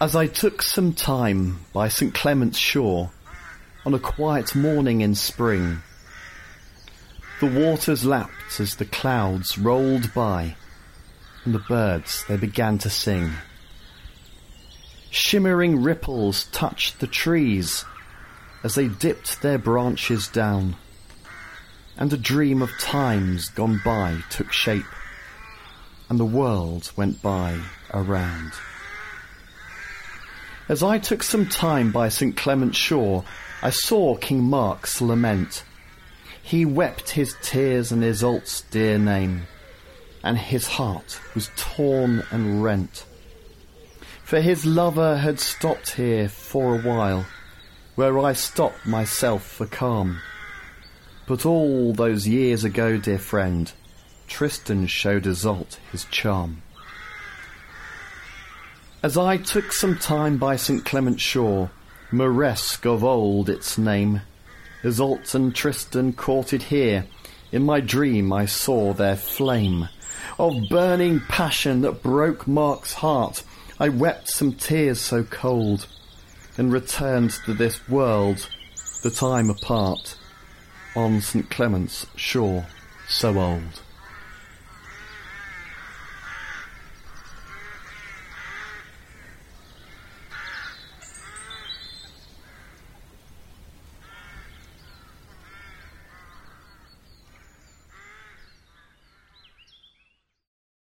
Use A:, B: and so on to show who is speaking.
A: As I took some time by St. Clement's shore, on a quiet morning in spring, the waters lapped as the clouds rolled by, and the birds they began to sing. Shimmering ripples touched the trees as they dipped their branches down, and a dream of times gone by took shape, and the world went by around. As I took some time by St. Clement's shore, I saw King Mark's lament. He wept his tears in Iseult's dear name, and his heart was torn and rent. For his lover had stopped here for a while, where I stopped myself for calm. But all those years ago, dear friend, Tristan showed Iseult his charm. As I took some time by St. Clement's shore, Moresque of old its name, Iseult and Tristan courted here. In my dream I saw their flame. Of burning passion that broke Mark's heart, I wept some tears so cold, and returned to this world that I'm apart, on St. Clement's shore so old.